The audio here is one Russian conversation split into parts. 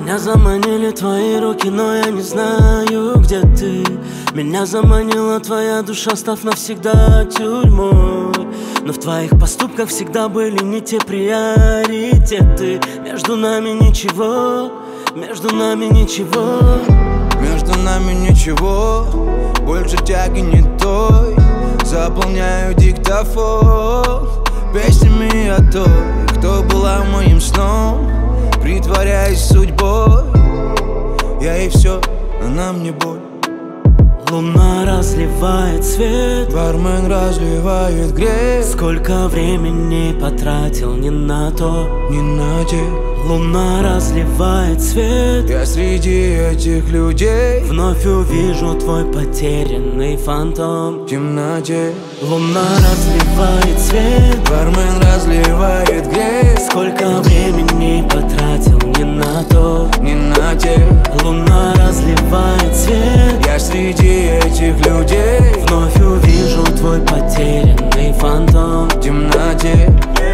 Меня заманили твои руки, но я не знаю, где ты. Меня заманила твоя душа, став навсегда тюрьмой. Но в твоих поступках всегда были не те приоритеты. Между нами ничего, между нами ничего. Между нами ничего, больше тяги не той. Заполняю диктофон песнями о той, кто была моим сном, притворяясь судьбой. Я ей все, она мне боль. Луна разливает свет, бармен разливает грязь. Сколько времени потратил не на то, не на те. Луна разливает свет, я среди этих людей вновь увижу твой потерянный фантом в темноте. Луна разливает свет, бармен разливает грязь. Сколько времени потратил не на то, не на те. Луна разливает свет, я среди этих людей вновь увижу твой потерянный фантом в темноте.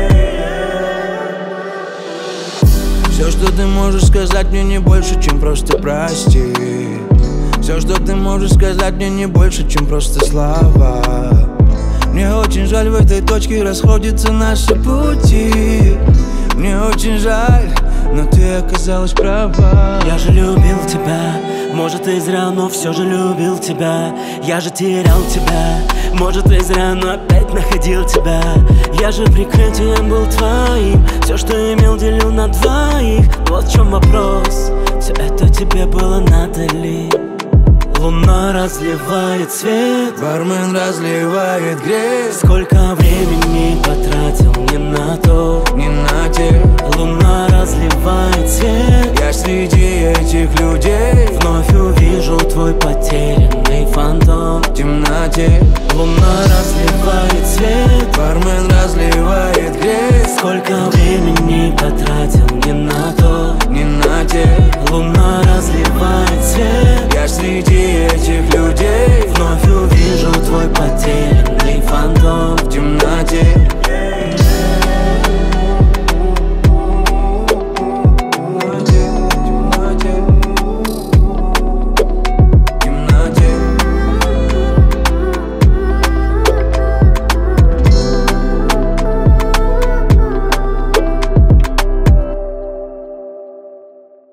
Все, что ты можешь сказать мне, не больше, чем просто прости. Все, что ты можешь сказать мне, не больше, чем просто слова. Мне очень жаль, в этой точке расходятся наши пути. Мне очень жаль, но ты оказалась права. Я же любил тебя, может и зря, но все же любил тебя. Я же терял тебя, может и зря, но опять находил тебя. Я же прикрытием был твоим, все, что имел, делил на двоих. Вот в чем вопрос, все это тебе было надо ли? Луна разливает свет, бармен разливает грязь. Сколько времени потратил не на то, не на те. Луна разливает свет, я среди этих людей вновь увижу твой потерянный фантом в темноте. Луна разливает свет, бармен разливает грязь. Сколько